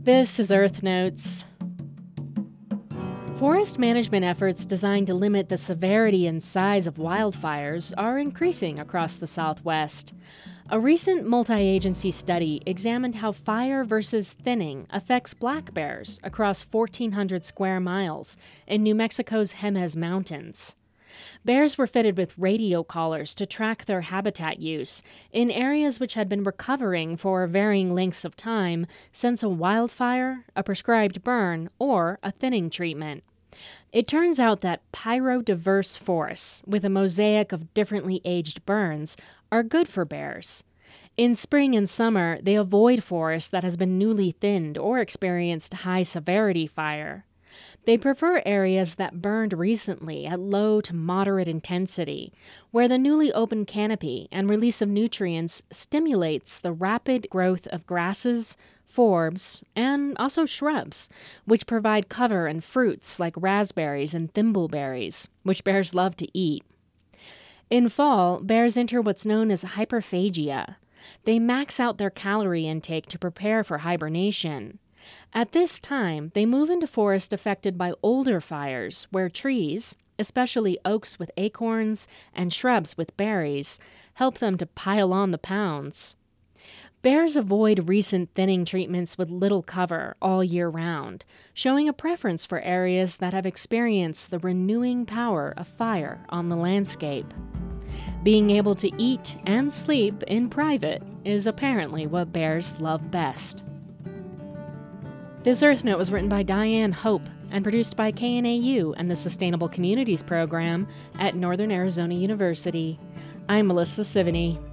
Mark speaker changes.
Speaker 1: This is Earth Notes. Forest management efforts designed to limit the severity and size of wildfires are increasing across the Southwest. A recent multi-agency study examined how fire versus thinning affects black bears across 1,400 square miles in New Mexico's Jemez Mountains. Bears were fitted with radio collars to track their habitat use in areas which had been recovering for varying lengths of time since a wildfire, a prescribed burn, or a thinning treatment. It turns out that pyrodiverse forests, with a mosaic of differently aged burns, are good for bears. In spring and summer, they avoid forest that has been newly thinned or experienced high-severity fire. They prefer areas that burned recently at low to moderate intensity, where the newly opened canopy and release of nutrients stimulates the rapid growth of grasses, forbs, and also shrubs, which provide cover and fruits like raspberries and thimbleberries, which bears love to eat. In fall, bears enter what's known as hyperphagia. They max out their calorie intake to prepare for hibernation. At this time, they move into forest affected by older fires, where trees, especially oaks with acorns and shrubs with berries, help them to pile on the pounds. Bears avoid recent thinning treatments with little cover all year round, showing a preference for areas that have experienced the renewing power of fire on the landscape. Being able to eat and sleep in private is apparently what bears love best. This Earth Note was written by Diane Hope and produced by KNAU and the Sustainable Communities Program at Northern Arizona University. I'm Melissa Sivany.